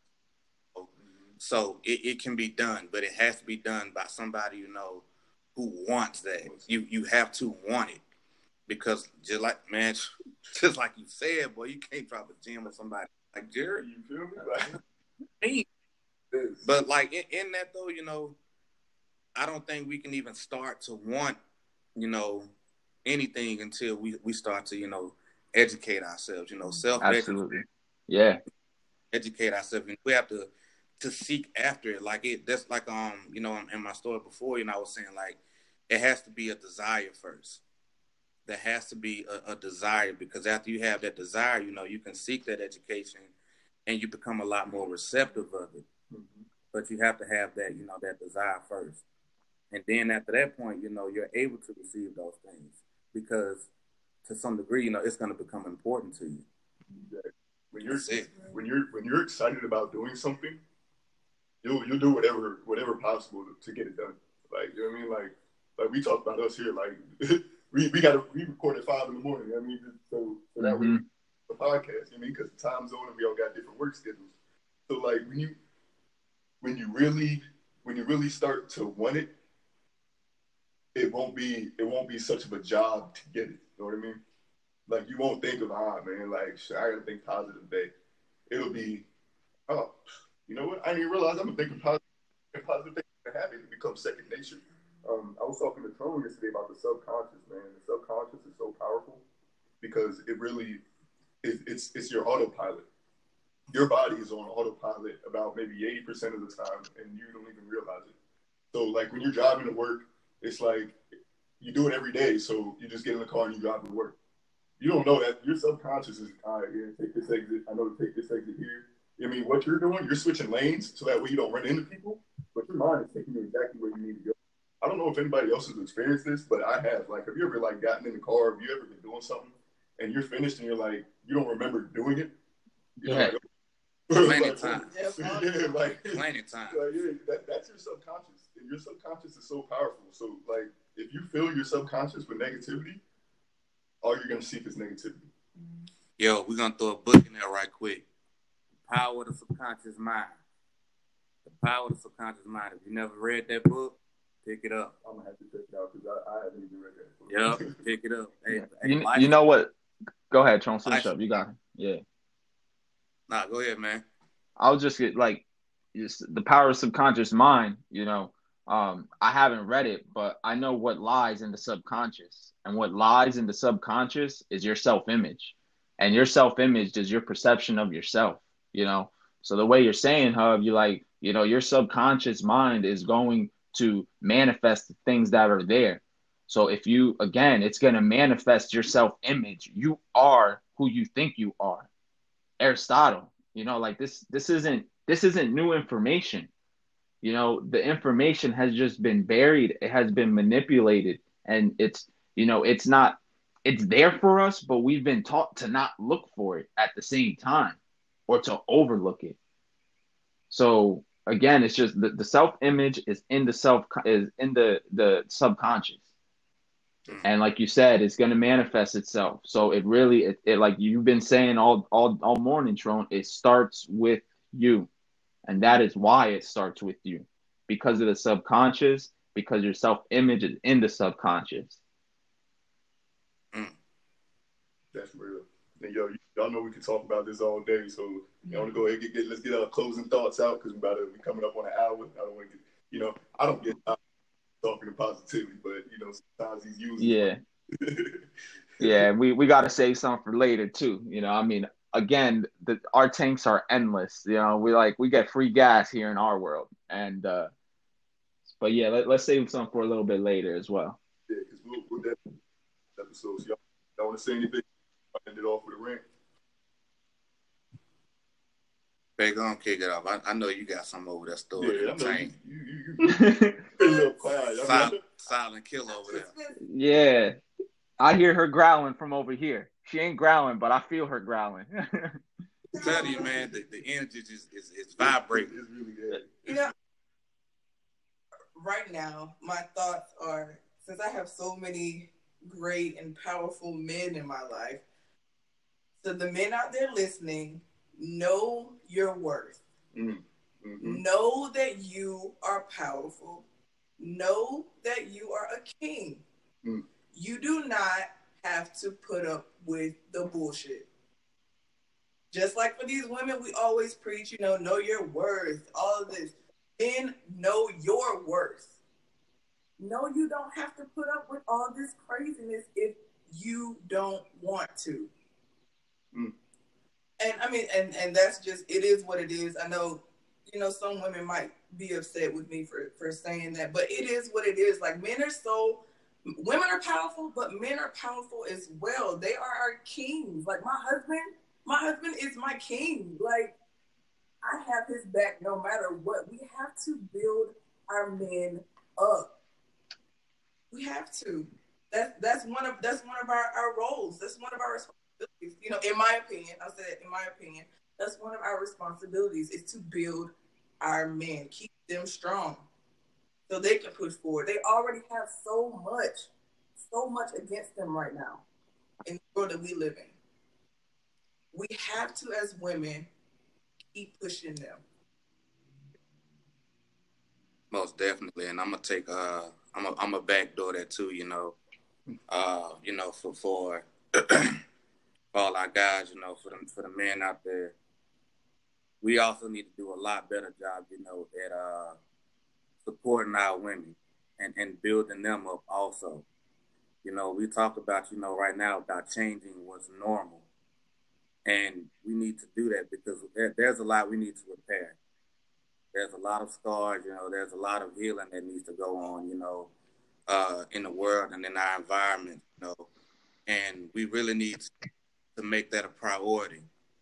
So it, it can be done, but it has to be done by somebody, you know, who wants that. You you have to want it. Because just like, man, just like you said, boy, you can't drop a gem on somebody like Jared. You feel me? Like, but like in, in that though, you know, I don't think we can even start to want, you know, anything until we, we start to, you know, educate ourselves, you know, self-educate. Absolutely. Yeah. Educate ourselves. And we have to to seek after it. Like it, that's like, um, you know, in my story before, you know, I was saying like, it has to be a desire first. There has to be a, a desire, because after you have that desire, you know, you can seek that education and you become a lot more receptive of it. Mm-hmm. But you have to have that, you know, that desire first. And then after that point, you know, you're able to receive those things, because to some degree, you know, it's going to become important to you. Exactly. When you're when you're when you're excited about doing something, you'll you'll do whatever whatever possible to, to get it done. Like, you know what I mean? Like like we talked about us here. Like we we got to we record at five in the morning. I mean, so, so that mm-hmm. way the podcast. You know, I mean, because the time zone and we all got different work schedules. So like when you when you really when you really start to want it, it won't be it won't be such of a job to get it. You know what I mean? Like, you won't think of, ah, man, like, shit, I gotta think positive today. It'll be, oh, you know what? I didn't even realize I'm thinking positive. Positive things can happen. It becomes second nature. Um, I was talking to Tone yesterday about the subconscious, man. The subconscious is so powerful because it really is, it's, it's your autopilot. Your body is on autopilot about maybe eighty percent of the time, and you don't even realize it. So, like, when you're driving to work, it's like you do it every day. So you just get in the car and you drive to work. You don't know that your subconscious is, all right, yeah, take this exit. I know to take this exit here. I mean, what you're doing, you're switching lanes so that way you don't run into people, but your mind is taking you exactly where you need to go. I don't know if anybody else has experienced this, but I have. Like, have you ever, like, gotten in the car? Have you ever been doing something and you're finished and you're like, you don't remember doing it? You yeah. Know, like, plenty of time. Yeah, like, plenty of time. Like, yeah, that, that's your subconscious. And your subconscious is so powerful. So, like, if you fill your subconscious with negativity, all you're going to seek is negativity. Yo, we're going to throw a book in there right quick. Power of the Subconscious Mind. The Power of the Subconscious Mind. If you never read that book, pick it up. I'm going to have to check it out because I, I haven't even read that book. Yep, pick it up. Hey, you, hey, you know what? Go ahead, Tron. Finish up. You got it. Yeah. Nah, go ahead, man. I'll just get, like, just the Power of Subconscious Mind, you know. Um, I haven't read it, but I know what lies in the subconscious. And what lies in the subconscious is your self-image. And your self-image is your perception of yourself, you know. So the way you're saying, Hub, you're like, you know, your subconscious mind is going to manifest the things that are there. So if you, again, it's going to manifest your self-image. You are who you think you are. Aristotle, you know, like this, this isn't, this isn't new information. You know, the information has just been buried. It has been manipulated. And it's, you know, it's not, it's there for us, but we've been taught to not look for it at the same time or to overlook it. So again, it's just the, the self-image is in the self is in the, the subconscious. And like you said, it's going to manifest itself. So it really, it, it like you've been saying all, all, all morning, Tron, it starts with you. And that is why it starts with you, because of the subconscious, because your self-image is in the subconscious. Mm. That's real. And yo, y'all know we can talk about this all day. So y'all want to go ahead and get, get let's get our closing thoughts out because we're about to be coming up on an hour. I don't want to get, you know, I don't get talking to positivity, but you know, sometimes he's using. Yeah. Yeah, we, we got to save some for later too. You know, I mean, again, the, our tanks are endless. You know, we like we get free gas here in our world, and uh, but yeah, let, let's save some for a little bit later as well. Yeah, because we'll, we'll definitely episodes. Y'all, y'all want to say anything? I ended off with a rant. Hey, go on, kick it off. I, I know you got some over there stored yeah, in the tank. You, you, you, you a little quiet. Silent, silent kill over there. Yeah. I hear her growling from over here. She ain't growling, but I feel her growling. I tell you, man, the, the energy is, is, is vibrating. It's really good. You know, right now, my thoughts are, since I have so many great and powerful men in my life, so the men out there listening, know your worth. Mm. Mm-hmm. Know that you are powerful. Know that you are a king. Mm. You do not have to put up with the bullshit. Just like for these women, we always preach, you know, know your worth, all of this. Men, know your worth. No, you don't have to put up with all this craziness if you don't want to. Mm. And I mean, and, and that's just, it is what it is. I know, you know, some women might be upset with me for, for saying that, but it is what it is. Like, men are so, women are powerful, but men are powerful as well. They are our kings. Like, my husband, my husband is my king. Like, I have his back no matter what. We have to build our men up. We have to. That's that's one of that's one of our, our roles. That's one of our responsibilities. You know, in my opinion, I said in my opinion, that's one of our responsibilities is to build our men, keep them strong, so they can push forward. They already have so much, so much against them right now in the world that we live in. We have to, as women, keep pushing them. Most definitely, and I'm gonna take uh, I'm a I'm a backdoor that too. You know, uh, you know, for for, for all our guys, you know, for them for the men out there, we also need to do a lot better job, you know, at uh, supporting our women and, and building them up also. You know, we talk about, you know, right now about changing what's normal. And we need to do that because there, there's a lot we need to repair. There's a lot of scars, you know, there's a lot of healing that needs to go on, you know, uh, in the world and in our environment, you know. And we really need to make that a priority.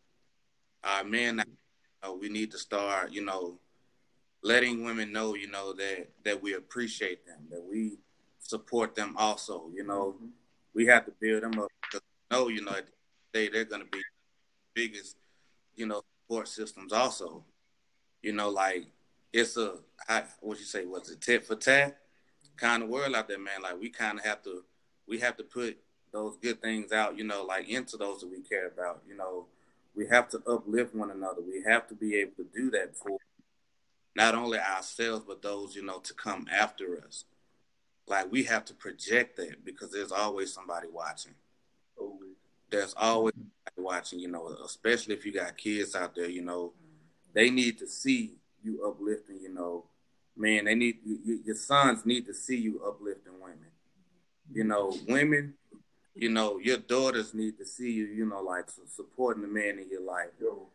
Our men, you know, we need to start, you know, letting women know, you know, that, that we appreciate them, that we support them also, you know. Mm-hmm. We have to build them up because we know, you know, at the day they're going to be the biggest, you know, support systems also. You know, like, it's a, I, what you say, what's it, tit for tat kind of world out there, man. Like, we kind of have to, we have to put those good things out, you know, like, into those that we care about, you know. We have to uplift one another. We have to be able to do that for not only ourselves, but those, you know, to come after us. Like, we have to project that because there's always somebody watching. Always. There's always somebody watching, you know, especially if you got kids out there, you know, they need to see you uplifting, you know. Man, they need, you, your sons need to see you uplifting women. You know, women, you know, your daughters need to see you, you know, like supporting the man in your life. Yo,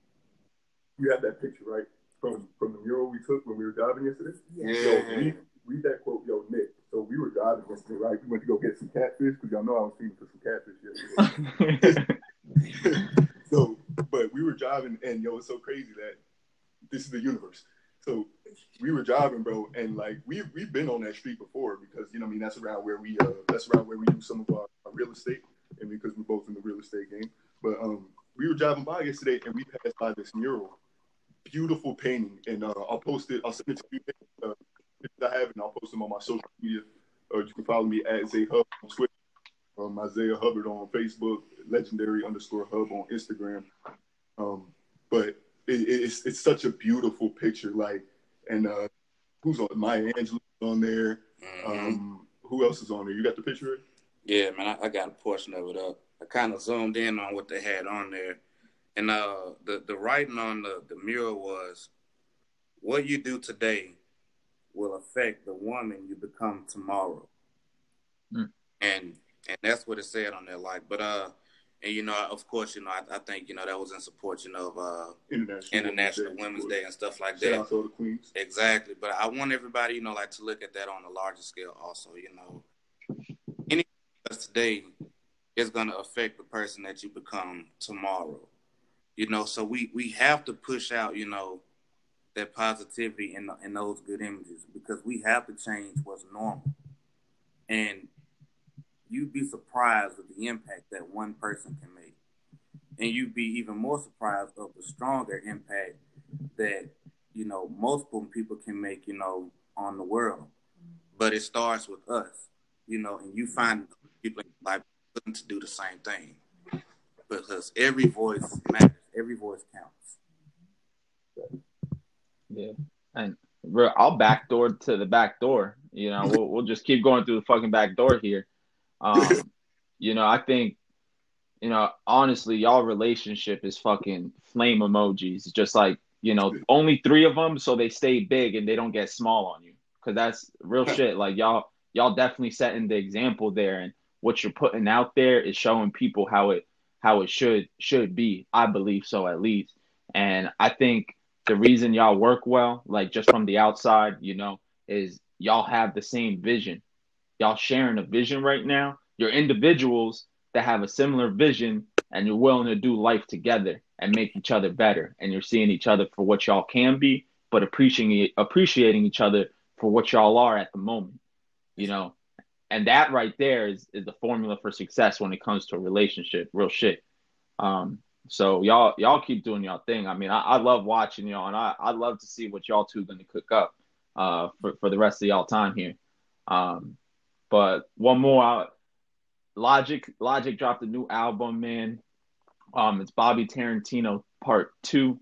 you have that picture, right? From from the mural we took when we were driving yesterday? Yeah. Yo, read, read that quote, yo, Nick. So we were driving yesterday, right? We went to go get some catfish because y'all know I was feeding for some catfish yesterday. So, but we were driving, and yo, it's so crazy that this is the universe. So we were driving, bro, and like we we've been on that street before because you know, I mean, that's around where we uh that's around where we do some of our, our real estate, and because we're both in the real estate game. But um, we were driving by yesterday, and we passed by this mural, beautiful painting, and uh, I'll post it. I'll send it to you. Uh, I have it, and I'll post them on my social media. Or you can follow me at Zay Hub on Twitter, um, Isaiah Hubbard on Facebook, Legendary underscore Hub on Instagram. Um, but It, it's it's such a beautiful picture, like, and uh, who's on? Maya Angelou's on there. Mm-hmm. Um, who else is on there? You got the picture? Yeah, man, I, I got a portion of it up. I kind of zoomed in on what they had on there, and uh, the the writing on the the mural was, "What you do today will affect the woman you become tomorrow," mm. and and that's what it said on there. Like, but uh. And, you know, of course, you know, I, I think, you know, that was in support, you know, of uh, International, International Women's, Women's Day, Day and stuff like that. Shout out to all the queens. Exactly. But I want everybody, you know, like to look at that on a larger scale also, you know. Anything today is going to affect the person that you become tomorrow. You know, so we, we have to push out, you know, that positivity and, and those good images because we have to change what's normal. And you'd be surprised of the impact that one person can make. And you'd be even more surprised of the stronger impact that, you know, multiple people can make, you know, on the world. But it starts with us, you know, and you find people in life to do the same thing. Because every voice matters. Every voice counts. Yeah. And I'll backdoor to the back door. You know, we'll, we'll just keep going through the fucking back door here. Um, you know, I think, you know, honestly, y'all relationship is fucking flame emojis. Just like, you know, only three of them, so they stay big and they don't get small on you. Because that's real shit. Like, y'all, y'all definitely setting the example there, and what you're putting out there is showing people how it, how it should should be. I believe so, at least. And I think the reason y'all work well, like just from the outside, you know, is y'all have the same vision. Y'all sharing a vision right now. You're individuals that have a similar vision, and you're willing to do life together and make each other better. And you're seeing each other for what y'all can be, but appreciating appreciating each other for what y'all are at the moment, you know. And that right there is, is the formula for success when it comes to a relationship. Real shit. Um, so y'all y'all keep doing y'all thing. I mean, I, I love watching y'all, and I I love to see what y'all two gonna cook up uh for, for the rest of y'all time here. Um, but one more. I, Logic Logic dropped a new album, man. Um, it's Bobby Tarantino Part Two.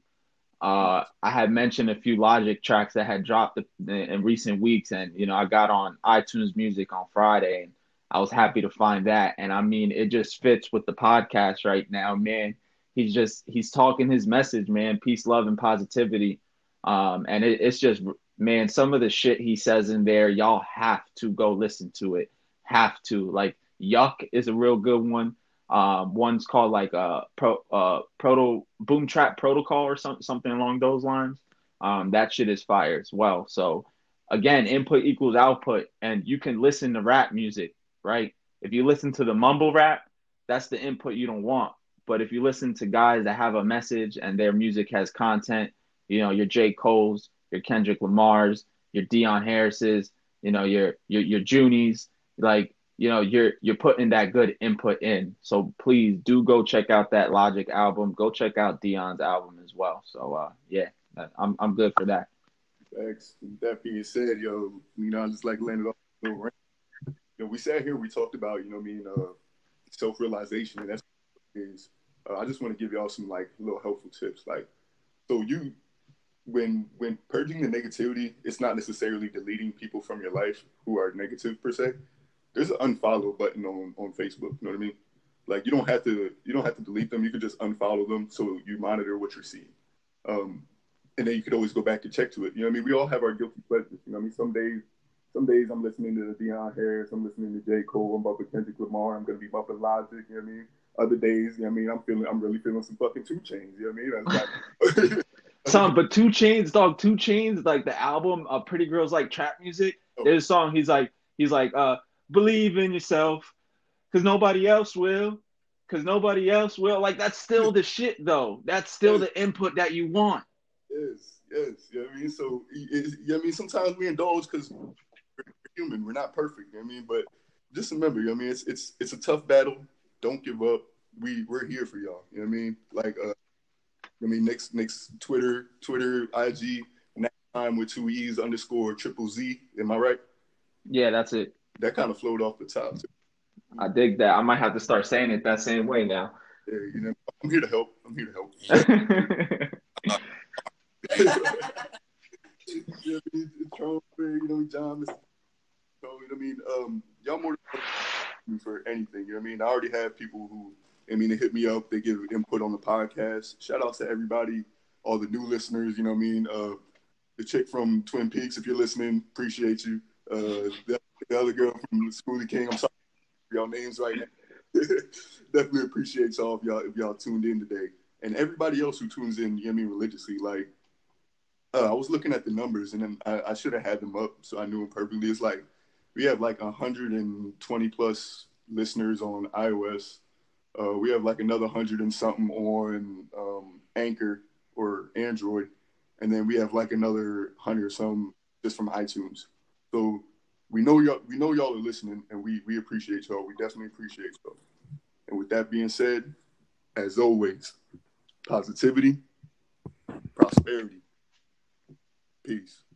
Uh, I had mentioned a few Logic tracks that had dropped in, in recent weeks, and you know, I got on iTunes Music on Friday, and I was happy to find that. And I mean, it just fits with the podcast right now, man. He's just he's talking his message, man. Peace, love, and positivity. Um, and it, it's just, man, some of the shit he says in there, y'all have to go listen to it. Have to. Like, Yuck is a real good one. Um, one's called like a pro, uh, proto boom trap protocol or some, something along those lines. Um, that shit is fire as well. So again, input equals output, and you can listen to rap music, right? If you listen to the mumble rap, that's the input you don't want. But if you listen to guys that have a message and their music has content, you know, your J. Cole's, your Kendrick Lamar's, your Deion Harris's, you know, your your your Junies, like, you know, you're you're putting that good input in. So please do go check out that Logic album. Go check out Deion's album as well. So uh, yeah, I'm I'm good for that. Thanks. That being said, yo, you know, I just like landed off a little rant. You know, we sat here, we talked about, you know, what I mean, uh, self-realization, and that's what it is. Uh, I just want to give y'all some like little helpful tips. Like, so you, when when purging the negativity, it's not necessarily deleting people from your life who are negative per se. There's an unfollow button on, on Facebook. You know what I mean? Like, you don't have to you don't have to delete them. You can just unfollow them so you monitor what you're seeing. Um, and then you could always go back and check to it. You know what I mean? We all have our guilty pleasures. You know what I mean? Some days, some days I'm listening to Deion Harris. I'm listening to J. Cole. I'm bumping Kendrick Lamar. I'm gonna be bumping Logic. You know what I mean? Other days, you know what I mean? I'm feeling, I'm really feeling some fucking two Chainz. You know what I mean? Like, Some, but two Chainz, dog. two Chainz, like the album, uh, Pretty Girls Like Trap Music. Oh. There's a song. He's like, he's like, uh, believe in yourself, cause nobody else will. Cause nobody else will. Like, that's still the shit, though. That's still the input that you want. Yes, yes. You know what I mean? So, you know what I mean? Sometimes we indulge because we're human. We're not perfect. You know what I mean? But just remember, you know what I mean? It's it's it's a tough battle. Don't give up. We we're here for y'all. You know what I mean? Like, uh, I mean, next next Twitter, Twitter, I G, next time with two E's underscore triple Z. Am I right? Yeah, that's it. That kind of flowed off the top. I dig that. I might have to start saying it that same way now. Yeah, you know, I'm here to help. I'm here to help. You know, Trump, you know, John, so, you know what I mean? Um, y'all more than for anything, you know what I mean? I already have people who, I mean, they hit me up, they give input on the podcast. Shout out to everybody, all the new listeners, you know what I mean? Uh, the chick from Twin Peaks, if you're listening, appreciate you. Uh, the, the other girl from Smoothie King, I'm sorry for y'all names right now. Definitely appreciate y'all if y'all if y'all tuned in today. And everybody else who tunes in, you know what I mean, religiously, like, Uh, I was looking at the numbers, and then I, I should have had them up so I knew them perfectly. It's like we have like one hundred twenty plus listeners on iOS. Uh, we have like another one hundred and something on um, Anchor or Android. And then we have like another one hundred or something just from iTunes. So we know y'all we know y'all are listening, and we we appreciate y'all. We definitely appreciate y'all. And with that being said, as always, positivity, prosperity, peace.